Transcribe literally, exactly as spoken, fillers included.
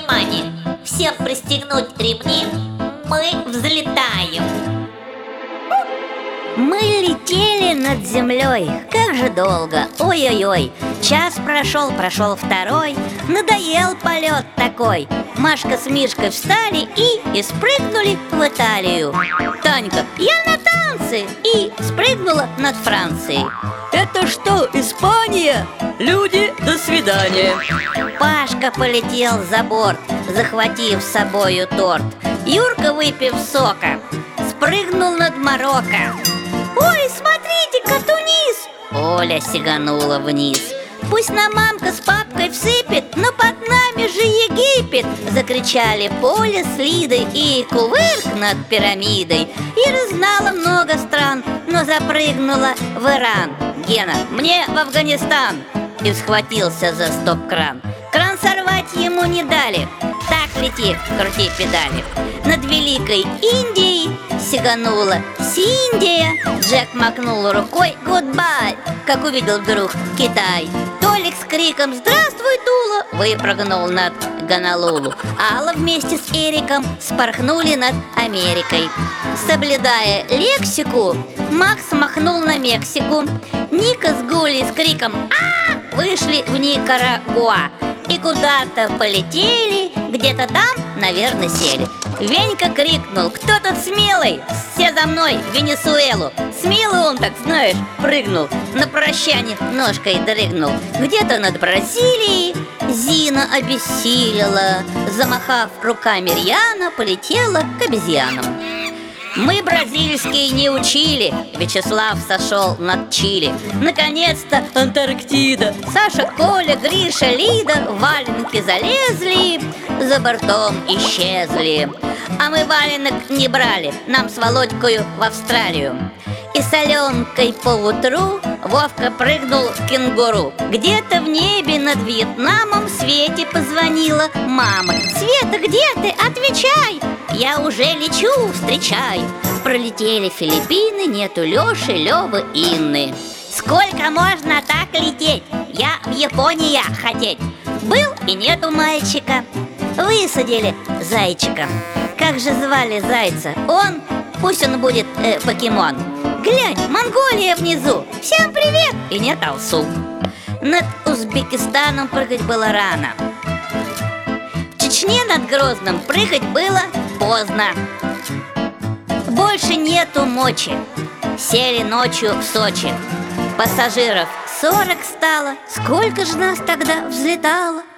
внимание! Всем пристегнуть ремни, мы взлетаем. Мы летели над землей, как же долго, ой-ой-ой. Час прошел, прошел второй, надоел полет такой. Машка с Мишкой встали и, и спрыгнули в Италию. Танька: я на танцы! И спрыгнула над Францией. Это что, Испания? Люди, до свидания. Пашка полетел за борт, захватив с собою торт. Юрка, выпив сока, спрыгнул над Марокко. Ой, смотрите-ка, Тунис! Оля сиганула вниз. Пусть нам мамка с папкой всыпет, но под нами же Египет! Закричали Поля с Лидой и кувырк над пирамидой. Ира знала много стран, но запрыгнула в Иран. Гена: мне в Афганистан! И схватился за стоп-кран. Кран сорвать ему не дали. Так лети, крути педали. Над великой Индией сиганула Синдия. Джек махнул рукой гудбай, как увидел вдруг Китай. Толик с криком «Здравствуй, Тула!» выпрыгнул над Гонолулу. Алла вместе с Эриком спорхнули над Америкой. Соблюдая лексику, Макс махнул на Мексику. Ника с Гулей с криком «А!» вышли в Никарагуа и куда-то полетели, где-то там, наверное, сели. Венька крикнул: кто тут смелый? Все за мной в Венесуэлу. Смелый он, так знаешь, прыгнул, на прощание ножкой дрыгнул. Где-то над Бразилией Зина обессилила, замахав руками рьяно, полетела к обезьянам. Мы бразильский не учили, Вячеслав сошел над Чили. Наконец-то Антарктида. Саша, Коля, Гриша, Лида в валенки залезли, за бортом исчезли. А мы валенок не брали, нам с Володькою в Австралию. И с Аленкой поутру Вовка прыгнул в кенгуру. Где-то в небе над Вьетнамом Свете позвонила мама: Света, где ты? Отвечай! Я уже лечу, встречай. Пролетели Филиппины, нету Лёши, Лёвы, Инны. Сколько можно так лететь? Я в Японии хотеть. Был и нету мальчика. Высадили зайчика. Как же звали зайца? Он, пусть он будет э, покемон. Глянь, Монголия внизу. Всем привет! И нет Алсу. Над Узбекистаном прыгать было рано. В Чечне над Грозным прыгать было поздно. Больше нету мочи. Сели ночью в Сочи. Пассажиров сорок стало. Сколько же нас тогда взлетало?